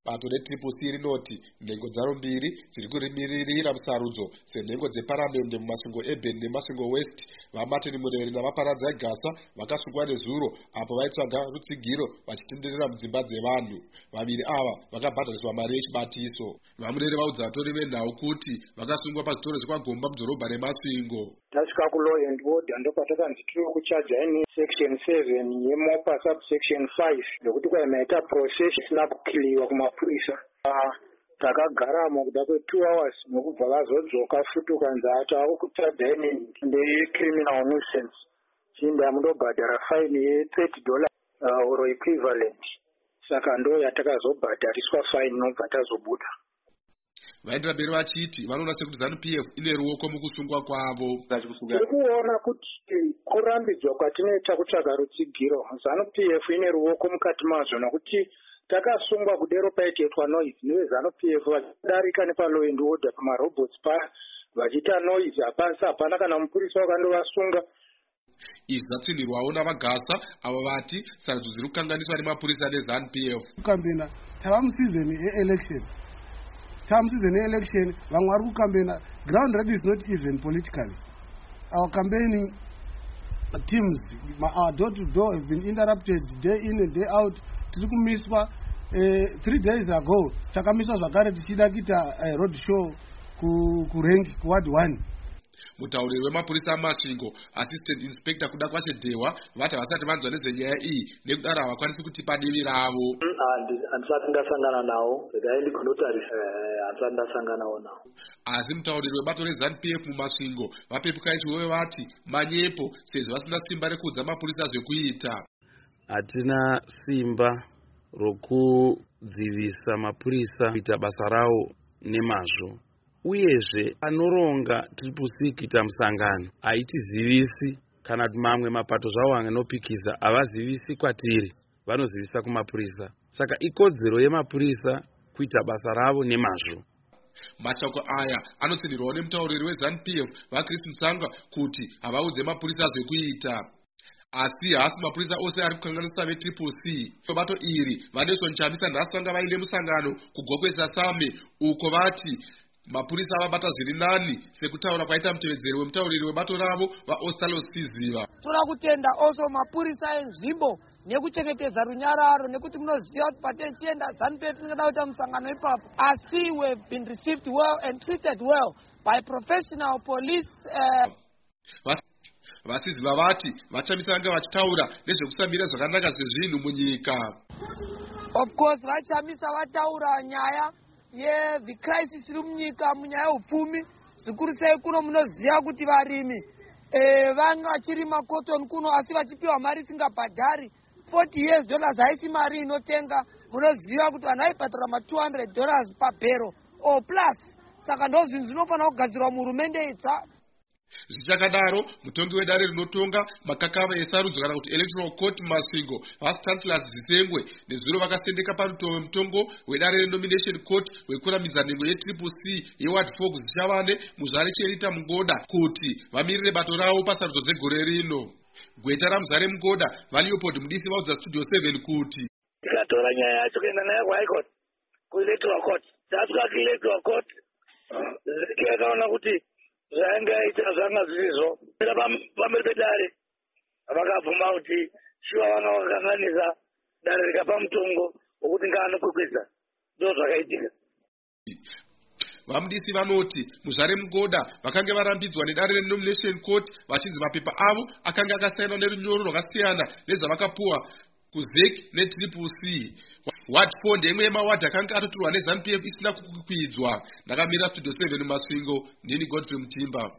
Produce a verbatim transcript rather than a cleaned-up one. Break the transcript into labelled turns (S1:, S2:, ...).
S1: Bato reTriple C rinoti nhengo dzaro mbiri dziri kurimiririra musarudzo senhengo dzeparamende mumasvingo eBen nemasvingo West. VaMartin Mureri navaparadzi veGasa vakasungwa nezuro apo vaitsvaga rutsigiro vachitenderera mudzimba dzevanhu. Vaviri ava vakabhadhariswa mari yechibatiso. VaMureri vaudza vatori venhau kuti vakasungwa pazvitoro zvekwaGomba mudhorobha reMasvingo.
S2: Tasvika kuLaw and Order ndopatakanzi tiri kuchaja ini section seven yeMopa subsection five ndokuti kwaimaita process isina kukiliwa kumapurisa. Takagaramo kuda kwe-two hours nokubva vazodzoka futi ukanzi ati akuchaja ini ndecriminal nuisance chinda mundobhadhara fine ye-thirty dollars uh, or equivalent. Saka ndo yatakazobhadhariswa fine nobva tazobuda.
S1: Vaendera mberi vachiti vanoona sekuti ZANU-P F ine ruoko mukusungwa kwavo.
S2: Tiri kuona kuti kurambidzwa kwatinoita kutsvaga rutsigiro, ZANU-P F ine ruoko mukati mazvo nokuti takasungwa kudero paitwa noise neveZANU-P F vachidarika nepaLaw and Order pamarobots paya vachiita noise hapasi hapana kana mupurisa wakandovasunga.
S1: Izvi zvatsindirwawo navaGasa avo vati sarudzo dziri kukanganiswa nemapurisa neZANU-P F.
S3: Kukambena tava musizoni yeelection. Tava musizoni yeelection vamwe vari kukambena. Ground red is not even politically. Our campaigning teams, our door to door have been interrupted day in and day out. Tiri kumiswa uh, three days ago takamiswa zvakare tichida kuita uh, road show kurengi ku ward one.
S1: Mutauriri wemapurisa aMasvingo, Assistant Inspector kuda kwashe Dewa, vati vasati vanzwa nezvenyaya iyi nekudaro havakwanisi kutipa divi ravo.
S2: Handisati ndasangana nawo, ndikaendi kunotarisa handisati ndasanganawo nawo.
S1: Asi mutauriri webato reZANU-P F muMasvingo vapepuka ichiwo vati manyepo sezvo vasina simba rekuudza mapurisa zvekuita.
S4: Hatina simba rokudzivisa mapurisa kuita basa rawo nemazvo. Uyezve anoronga Triple C kuita musangano haitizivisi kana kuti mamwe mapato zvawo anopikisa havazivisi kwatiri, vanozivisa kumapurisa. Saka ikodzero yemapurisa kuita basa ravo nemazvo.
S1: Mashoko aya anotsindirwawo nemutauriri weZANU-P F vaChris Mutsanga kuti havaudze mapurisa zvekuita. Asi hasi mapurisa ose ari kukanganisa veTriple C. Bato iri vaNelson Chamisa nhasi vanga vaine musangano kuGokwesa Same uko vati mapurisa avabata zviri nani sekutaura kwaita mutevedzeri wemutauriri webato ravo vaOstalo Siziva.
S5: Toda kutenda also mapurisa enzvimbo nekuchengetedza runyararo nekuti munoziva kuti patichienda ZANU-P F tingada kuita musangano ipapo. Asi we have been received well and treated well by professional police. Uh...
S1: Vasiziva vati vachamisa vanga vachitaura nezvekusamira zvakanaka zvezvinhu munyika.
S5: Of course vachamisa vataura nyaya ye the crisis iri munyika munyaya yeupfumi zvikuru sei kuno munoziva kuti varimi eh vanga vachirima cotton kuno asi vachipiwa mari isingabhadhari forty years dollars haisi mari inotenga. Munoziva kuti vanhu vaibhadhara ma two hundred dollars pabhero or plus. Saka ndo zvinhu zvinofanira kugadzirwa muhurumende idza.
S1: Zvichakadaro mutongi wedare rinotonga makakava esarudzo kana kuti electoral court Masvingo vice chancellors Zitengwe nezuro vakasendeka parutoo wemutongo wedare renomination court wekuramidza nhengo yeTriple C yeward four kuzichavane muzvare Cherita Mugoda kuti vamirire bato ravo pasarudzo dzegore rino. Gweta ramuzare Mugoda vaLeopold Mudisi vaudza Studio seven kuti
S2: tikatora nyaya yacho kuenda nayo kuHigh Court kuelectoral court tasvika kuelectoral court tikaona kuti zvainge aita zvanga zvirizvo pamberi pedare vakabvuma kuti shuwa vanga vakanganisa dare rikapa mutongo wokuti ngaanokwekwedza ndo zvakaitika.
S1: VaMudisi vanoti muzvare Mugoda vakange varambidzwa nedare renomination court vachinzi mapepa avo akanga akasainwa nerunyoro rwakasiyana nezvavakapuwa kuZEC neTriple C. Ward four ndemwe yemawadhi akanga atotorwa neZANU-P F isina kukwidzwa. Ndakamira Studio seven Masvingo, ndini Godfrey Mutimba.